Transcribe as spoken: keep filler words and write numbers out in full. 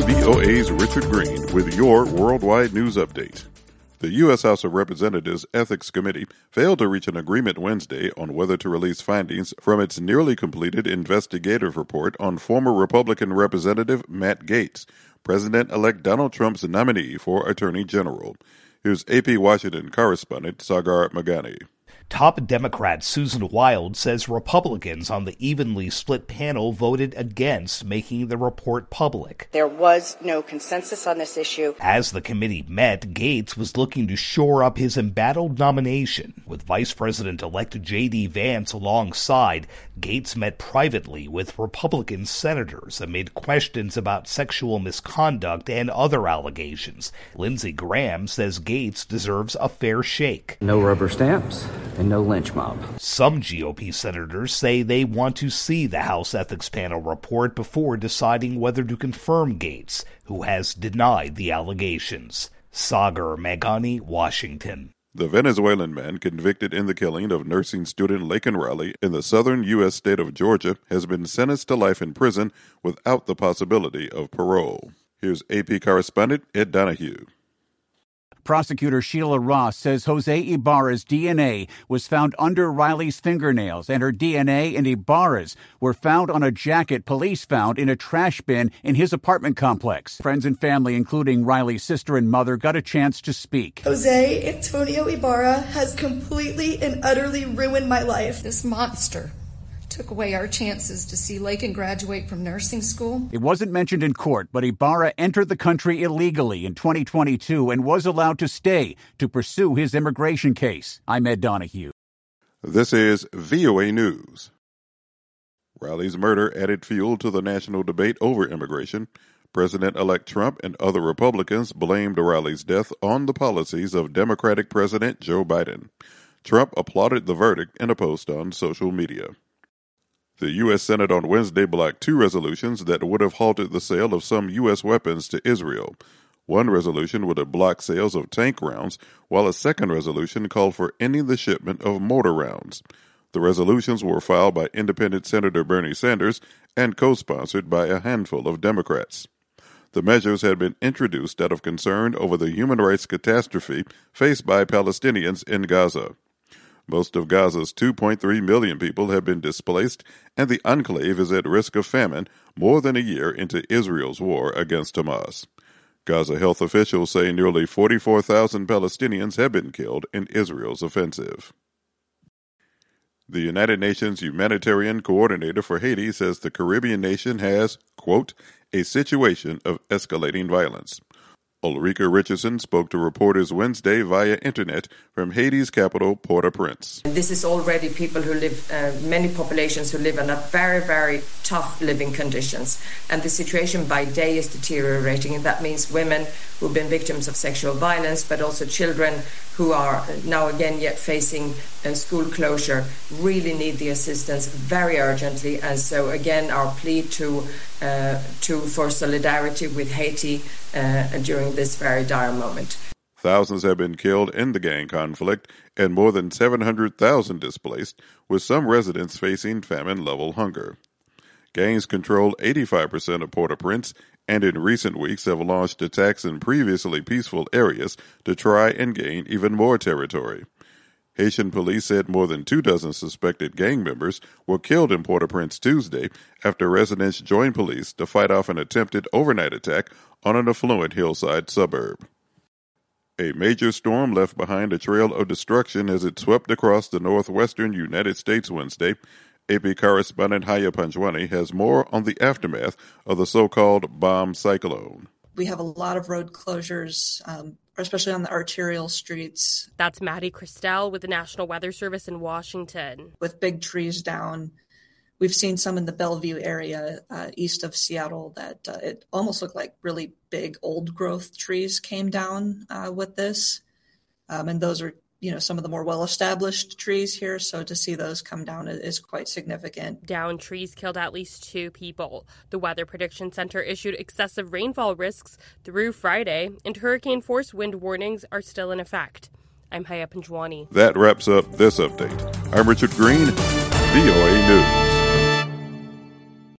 V O A's Richard Green with your Worldwide News Update. The U S. House of Representatives Ethics Committee failed to reach an agreement Wednesday on whether to release findings from its nearly completed investigative report on former Republican Representative Matt Gaetz, President-elect Donald Trump's nominee for Attorney General. Here's A P Washington correspondent Sagar Meghani. Top Democrat Susan Wild says Republicans on the evenly split panel voted against making the report public. There was no consensus on this issue. As the committee met, Gaetz was looking to shore up his embattled nomination. With Vice President-elect J D. Vance alongside, Gaetz met privately with Republican senators amid questions about sexual misconduct and other allegations. Lindsey Graham says Gaetz deserves a fair shake. No rubber stamps and no lynch mob. Some G O P senators say they want to see the House Ethics Panel report before deciding whether to confirm Gaetz, who has denied the allegations. Sagar Meghani, Washington. The Venezuelan man convicted in the killing of nursing student Laken Riley in the southern U S state of Georgia has been sentenced to life in prison without the possibility of parole. Here's A P correspondent Ed Donahue. Prosecutor Sheila Ross says Jose Ibarra's D N A was found under Riley's fingernails, and her D N A and Ibarra's were found on a jacket police found in a trash bin in his apartment complex. Friends and family, including Riley's sister and mother, got a chance to speak. Jose Antonio Ibarra has completely and utterly ruined my life. This monster took away our chances to see Laken graduate from nursing school. It wasn't mentioned in court, but Ibarra entered the country illegally in twenty twenty-two and was allowed to stay to pursue his immigration case. I'm Ed Donahue. This is V O A News. Riley's murder added fuel to the national debate over immigration. President-elect Trump and other Republicans blamed Riley's death on the policies of Democratic President Joe Biden. Trump applauded the verdict in a post on social media. The U S. Senate on Wednesday blocked two resolutions that would have halted the sale of some U S weapons to Israel. One resolution would have blocked sales of tank rounds, while a second resolution called for ending the shipment of mortar rounds. The resolutions were filed by independent Senator Bernie Sanders and co-sponsored by a handful of Democrats. The measures had been introduced out of concern over the human rights catastrophe faced by Palestinians in Gaza. Most of Gaza's two point three million people have been displaced, and the enclave is at risk of famine more than a year into Israel's war against Hamas. Gaza health officials say nearly forty-four thousand Palestinians have been killed in Israel's offensive. The United Nations Humanitarian Coordinator for Haiti says the Caribbean nation has, quote, a situation of escalating violence. Ulrika Richardson spoke to reporters Wednesday via internet from Haiti's capital, Port-au-Prince. This is already people who live, uh, many populations who live under very, very tough living conditions. And the situation by day is deteriorating. And that means women who've been victims of sexual violence, but also children who are now again yet facing uh, school closure, really need the assistance very urgently. And so again, our plea to, uh, to for solidarity with Haiti uh, during this very dire moment. Thousands have been killed in the gang conflict and more than seven hundred thousand displaced, with some residents facing famine-level hunger. Gangs control eighty-five percent of Port-au-Prince and in recent weeks have launched attacks in previously peaceful areas to try and gain even more territory. Haitian police said more than two dozen suspected gang members were killed in Port-au-Prince Tuesday after residents joined police to fight off an attempted overnight attack on an affluent hillside suburb. A major storm left behind a trail of destruction as it swept across the northwestern United States Wednesday. A P correspondent Haya Panjwani has more on the aftermath of the so-called bomb cyclone. We have a lot of road closures, um, especially on the arterial streets. That's Maddie Christelle with the National Weather Service in Washington. With big trees down. We've seen some in the Bellevue area uh, east of Seattle that uh, it almost looked like really big old growth trees came down uh, with this. Um, and those are, you know, some of the more well-established trees here. So to see those come down is quite significant. Downed trees killed at least two people. The Weather Prediction Center issued excessive rainfall risks through Friday, and hurricane-force wind warnings are still in effect. I'm Haya Panjwani. That wraps up this update. I'm Richard Green, V O A News.